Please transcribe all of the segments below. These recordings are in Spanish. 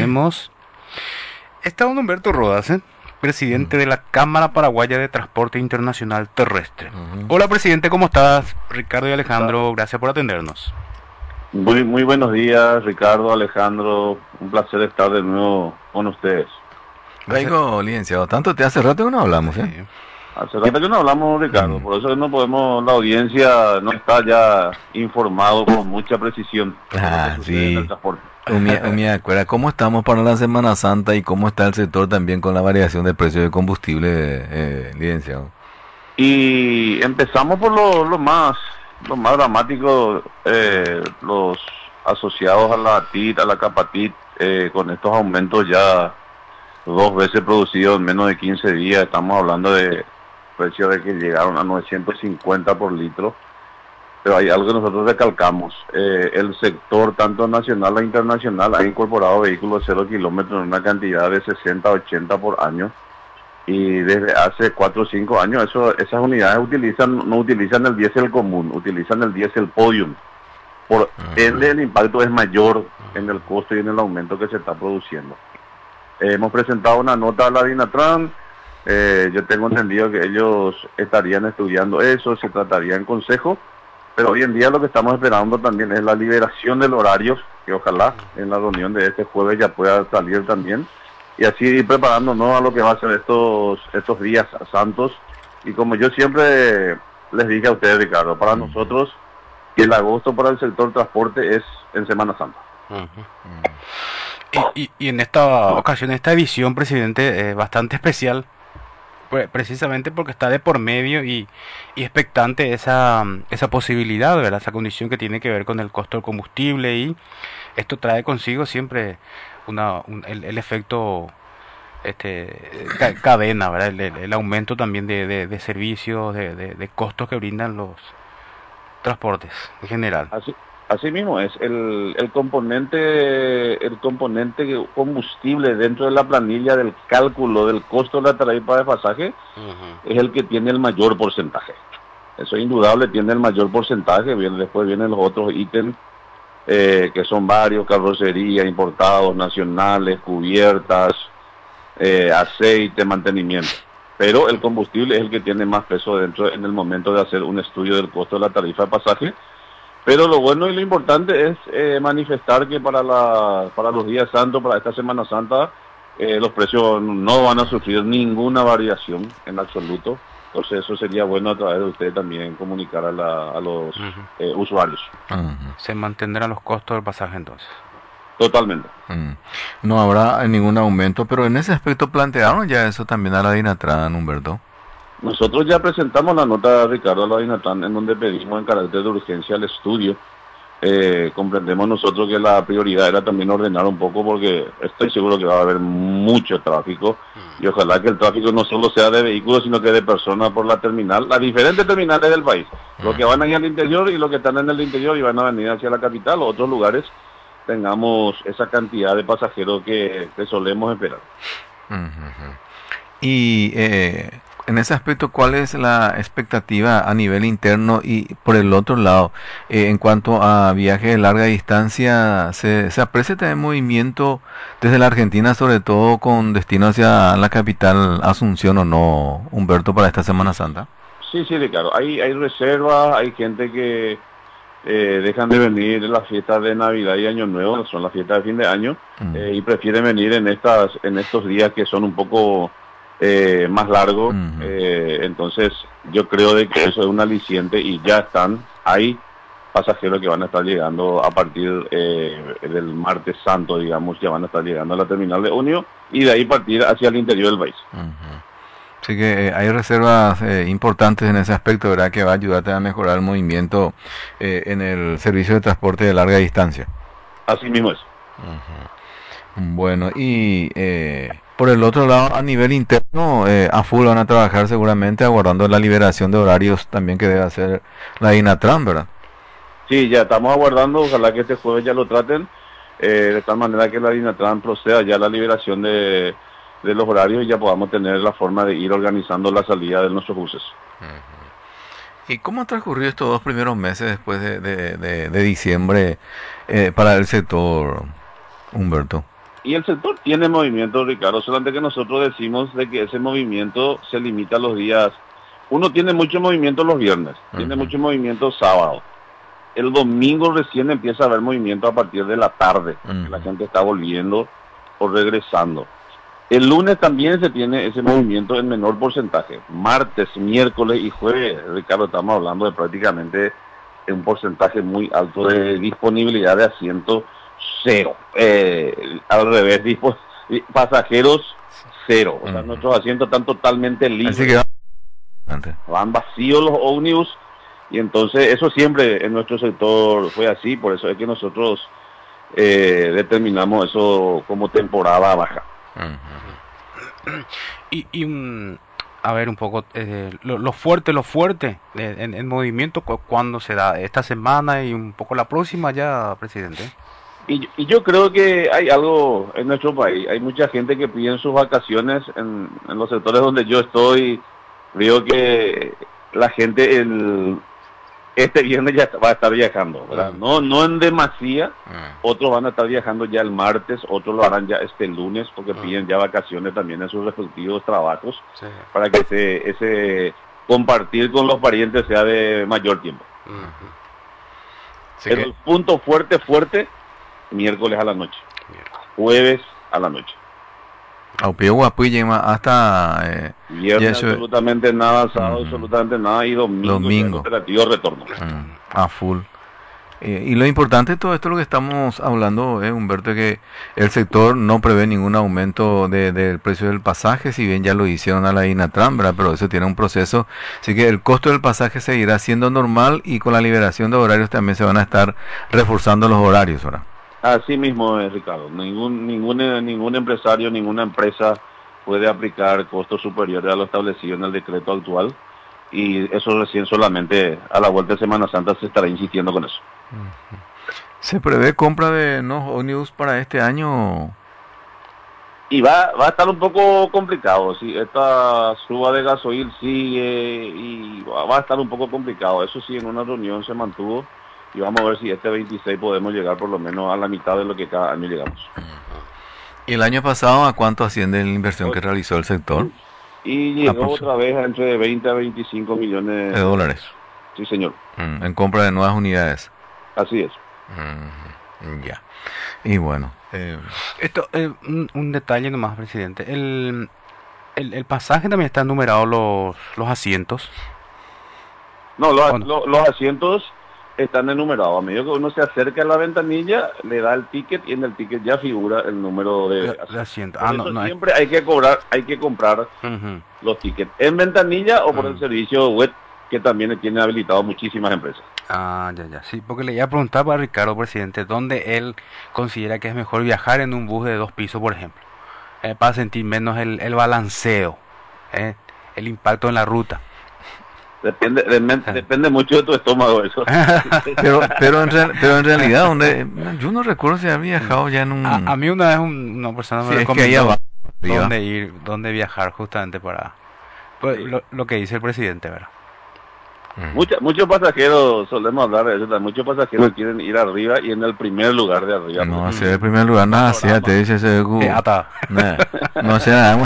Hemos estado con Humberto Rodas, presidente de la Cámara Paraguaya de Transporte Internacional Terrestre. Hola, presidente, ¿cómo estás? Ricardo y Alejandro, gracias por atendernos. Muy buenos días, Ricardo, Alejandro. Un placer estar de nuevo con ustedes. Raigo, licenciado, tanto te hace rato que no hablamos, ¿eh? Sí. Hace rato que no hablamos, Ricardo, por eso no podemos, la audiencia no está ya informado con mucha precisión de lo que sucede en el transporte. Me acuerdo, ¿cómo estamos para la Semana Santa y cómo está el sector también con la variación de precios de combustible, licenciado? Y empezamos por lo más dramático, los asociados a la TIT, a la Capatit, con estos aumentos ya 2 veces producidos en menos de 15 días. Estamos hablando de precios de que llegaron a 950 por litro. Pero hay algo que nosotros recalcamos. El sector, tanto nacional e internacional, ha incorporado vehículos de 0 kilómetros en una cantidad de 60 a 80 por año. Y desde hace 4 o 5 años esas unidades no utilizan el diésel común, utilizan el diésel Podium. Por ende, el impacto es mayor en el costo y en el aumento que se está produciendo. Hemos presentado una nota a la DINATRAN. Yo tengo entendido que ellos estarían estudiando eso, se trataría en consejo, pero hoy en día lo que estamos esperando también es la liberación del horario, que ojalá en la reunión de este jueves ya pueda salir también, y así ir preparándonos a lo que va a ser estos días santos. Y como yo siempre les dije a ustedes, Ricardo, para nosotros el agosto para el sector transporte es en Semana Santa. Y en esta ocasión, esta edición, presidente, es bastante especial, precisamente porque está de por medio y expectante esa posibilidad, ¿verdad? Esa condición que tiene que ver con el costo del combustible, y esto trae consigo siempre el efecto cadena, ¿verdad? El aumento también de servicios, de costos que brindan los transportes en general. Así mismo es, el componente combustible dentro de la planilla del cálculo del costo de la tarifa de pasaje es el que tiene el mayor porcentaje. Eso es indudable, tiene el mayor porcentaje. Después vienen los otros ítems, que son varios: carrocería, importados, nacionales, cubiertas, aceite, mantenimiento. Pero el combustible es el que tiene más peso dentro en el momento de hacer un estudio del costo de la tarifa de pasaje. Pero lo bueno y lo importante es manifestar que para los días santos, para esta Semana Santa, los precios no van a sufrir ninguna variación en absoluto. Entonces eso sería bueno a través de usted también comunicar a los usuarios. Se mantendrán los costos del pasaje entonces. Totalmente. No habrá ningún aumento, pero en ese aspecto plantearon ya eso también a la DINATRAN, Humberto. Nosotros ya presentamos la nota, Ricardo, a la DINATRAN, en donde pedimos en carácter de urgencia el estudio. Comprendemos nosotros que la prioridad era también ordenar un poco, porque estoy seguro que va a haber mucho tráfico, y ojalá que el tráfico no solo sea de vehículos, sino que de personas por la terminal, las diferentes terminales del país, los que van ahí al interior y los que están en el interior y van a venir hacia la capital o otros lugares, tengamos esa cantidad de pasajeros que solemos esperar. Y en ese aspecto, ¿cuál es la expectativa a nivel interno? Y por el otro lado, en cuanto a viajes de larga distancia, ¿se aprecia también movimiento desde la Argentina, sobre todo con destino hacia la capital Asunción, o no, Humberto, para esta Semana Santa? Sí, Ricardo, hay reservas, hay gente que dejan de venir en las fiestas de Navidad y Año Nuevo, son las fiestas de fin de año, y prefieren venir en estos días que son un poco más largos. Entonces yo creo de que eso es un aliciente, y ya hay pasajeros que van a estar llegando a partir del martes santo, digamos, ya van a estar llegando a la terminal de Unio, y de ahí partir hacia el interior del país. Así que hay reservas importantes en ese aspecto, ¿verdad?, que va a ayudarte a mejorar el movimiento en el servicio de transporte de larga distancia. Así mismo es. Bueno, y por el otro lado, a nivel interno, a full van a trabajar seguramente aguardando la liberación de horarios también que debe hacer la DINATRAN, ¿verdad? Sí, ya estamos aguardando, ojalá que este jueves ya lo traten, de tal manera que la DINATRAN proceda ya a la liberación de los horarios y ya podamos tener la forma de ir organizando la salida de nuestros buses. ¿Y cómo han transcurrido estos 2 primeros meses después de diciembre para el sector, Humberto? Y el sector tiene movimiento, Ricardo, solamente que nosotros decimos de que ese movimiento se limita a los días. Uno tiene mucho movimiento los viernes, tiene mucho movimiento sábado. El domingo recién empieza a haber movimiento a partir de la tarde. La gente está volviendo o regresando. El lunes también se tiene ese movimiento en menor porcentaje. Martes, miércoles y jueves, Ricardo, estamos hablando de prácticamente un porcentaje muy alto de disponibilidad de asientos, cero. Al revés, pasajeros, cero. O sea, nuestros asientos están totalmente libres. Así que van vacíos los ómnibus, y entonces eso siempre en nuestro sector fue así. Por eso es que nosotros determinamos eso como temporada baja. A ver un poco, lo fuerte en movimiento, ¿cuándo se da? ¿Esta semana y un poco la próxima ya, presidente? Y yo creo que hay algo en nuestro país. Hay mucha gente que pide sus vacaciones en los sectores donde yo estoy. Veo que la gente este viernes ya va a estar viajando, ¿verdad? No en demasía. Otros van a estar viajando ya el martes, otros lo harán ya este lunes, porque piden ya vacaciones también en sus respectivos trabajos, para que ese compartir con los parientes sea de mayor tiempo. Pero el punto fuerte, miércoles a la noche, jueves a la noche. Hasta viernes absolutamente nada, sábado absolutamente nada, y domingo. Operativo retorno. A full. Y lo importante de todo esto, lo que estamos hablando, Humberto, es que el sector no prevé ningún aumento del precio del pasaje, si bien ya lo hicieron a la INATRAN, ¿verdad? Pero eso tiene un proceso, así que el costo del pasaje seguirá siendo normal, y con la liberación de horarios también se van a estar reforzando los horarios, ¿verdad? Así mismo es, Ricardo. Ningún empresario, ninguna empresa puede aplicar costos superiores a lo establecido en el decreto actual, y eso recién solamente a la vuelta de Semana Santa se estará insistiendo con eso. ¿Se prevé compra de nuevos ómnibus para este año? Y va a estar un poco complicado. Si esta suba de gasoil sigue, y va a estar un poco complicado. Eso sí, en una reunión se mantuvo, y vamos a ver si este 26 podemos llegar por lo menos a la mitad de lo que cada año llegamos. ¿Y el año pasado a cuánto asciende la inversión que realizó el sector? Y llegó otra vez a entre 20 a 25 millones de dólares. Sí, señor. En compra de nuevas unidades. Así es. Ya. Y bueno. Esto, un detalle nomás, presidente. El pasaje también está numerado los asientos. No, los asientos están enumerados. A medida que uno se acerca a la ventanilla, le da el ticket, y en el ticket ya figura el número de asientos. Siempre hay que comprar los tickets en ventanilla o por el servicio web, que también tiene habilitado muchísimas empresas. Ya. Sí, porque le iba a preguntar a Ricardo, presidente, ¿dónde él considera que es mejor viajar en un bus de 2 pisos, por ejemplo? Para sentir menos el balanceo, el impacto en la ruta. Depende mucho de tu estómago eso. pero en realidad, yo no recuerdo si había viajado ya en un... A mí una vez una persona me recomendó dónde viajar justamente para... Pues, lo que dice el presidente, ¿verdad? Muchos pasajeros, solemos hablar de eso, muchos pasajeros quieren ir arriba, y en el primer lugar de arriba. No, si el primer lugar, nada, así te dice ese... No sé nada.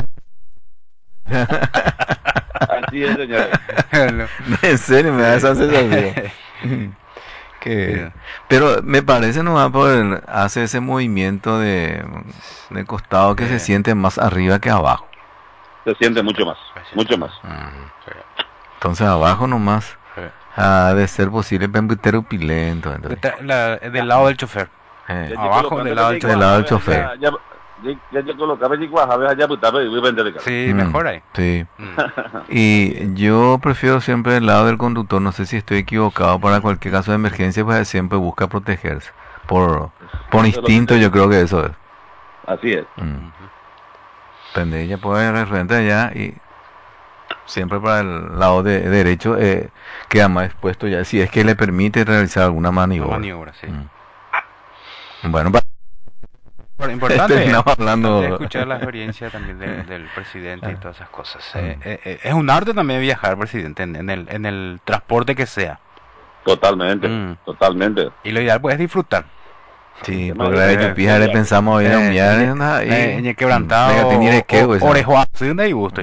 Así es, señor. En serio, me da esa sensación. Pero me parece nomás hace ese movimiento de costado que se siente más arriba que abajo. Se siente mucho más. Entonces abajo nomás ha de ser posible pembutero pilento. Del lado del chofer. Abajo del lado del chofer. Sí, mejor ahí. Sí. Y yo prefiero siempre el lado del conductor. No sé si estoy equivocado. Para cualquier caso de emergencia, pues siempre busca protegerse. Por instinto, yo creo que eso es. Así es. Depende, ella puede referente allá, y siempre para el lado derecho queda más expuesto ya, si es que le permite realizar alguna maniobra. Sí. Bueno, Pero importante hablando... escuchar la experiencia también del presidente y todas esas cosas. Es un arte también viajar, presidente, en el transporte que sea. Totalmente. Y lo ideal pues es disfrutar. Sí, porque la de Chupija le pensamos hoy en miar y quebrantado orejo así de gusto.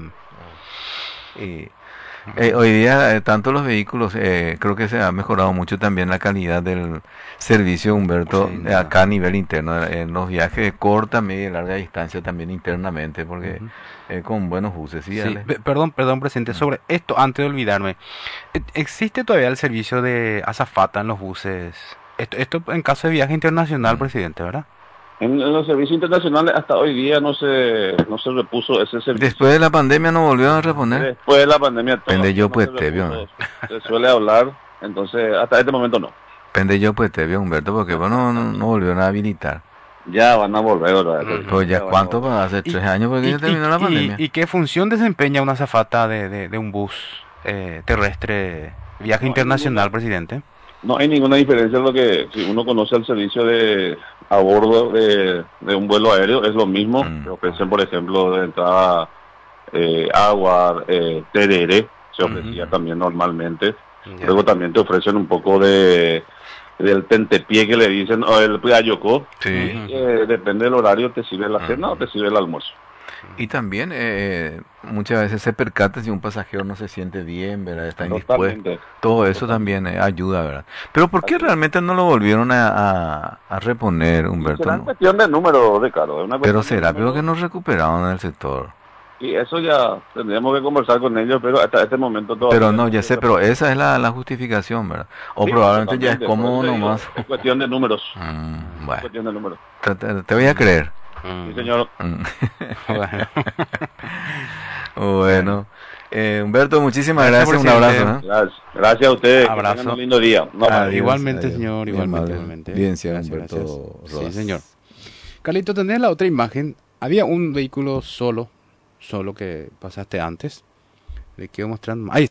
Y hoy día tanto los vehículos creo que se ha mejorado mucho también la calidad del servicio, Humberto, Sí, acá a nivel interno, en los viajes de corta, media y larga distancia también internamente, porque con buenos buses. Sí, Sí, perdón, presidente, sobre esto, antes de olvidarme, ¿existe todavía el servicio de azafata en los buses? Esto en caso de viaje internacional, presidente, ¿verdad? En los servicios internacionales hasta hoy día no se repuso ese servicio. Después de la pandemia no volvieron a reponer. Después de la pandemia Pende yo pues se te vio. repuso. Se suele hablar, entonces hasta este momento no. Pende yo pues te vio, Humberto, porque bueno, no volvieron a habilitar. Ya van a volver, ¿verdad? Pues ya cuánto, pues, hace 3 años porque ya terminó la pandemia. ¿Y qué función desempeña una azafata de un bus terrestre, viaje internacional, presidente? No hay ninguna diferencia en lo que, si uno conoce el servicio de a bordo de un vuelo aéreo, es lo mismo. Te ofrecen, por ejemplo, de entrada agua, tereré, se ofrecía también normalmente. Luego también te ofrecen un poco del tentepié que le dicen, o el puyayocó. Sí. Depende del horario, te sirve la cena o te sirve el almuerzo. Y también muchas veces se percata si un pasajero no se siente bien, ¿verdad? Está indispuesto. Todo eso también ayuda, ¿verdad? Pero ¿por qué realmente no lo volvieron a reponer, Humberto? Será cuestión de número, Ricardo. Pero será peor que no recuperaron en el sector. Y eso ya tendríamos que conversar con ellos, pero hasta este momento todavía... Pero no, ya sé, pero esa es la justificación, ¿verdad? O sí, probablemente ya es cómodo nomás. Es cuestión de números. Bueno. Es cuestión de números. Te voy a creer. Sí, señor. Bueno. Humberto, muchísimas gracias. Un abrazo. Gracias a ustedes. Abrazo. Que tengan un lindo día. Igualmente, adiós. Señor. Igualmente. Bien, señor Humberto. Sí, señor. Carlito, ¿tenés la otra imagen? Había un vehículo solo que pasaste antes. Le quiero mostrar. Ahí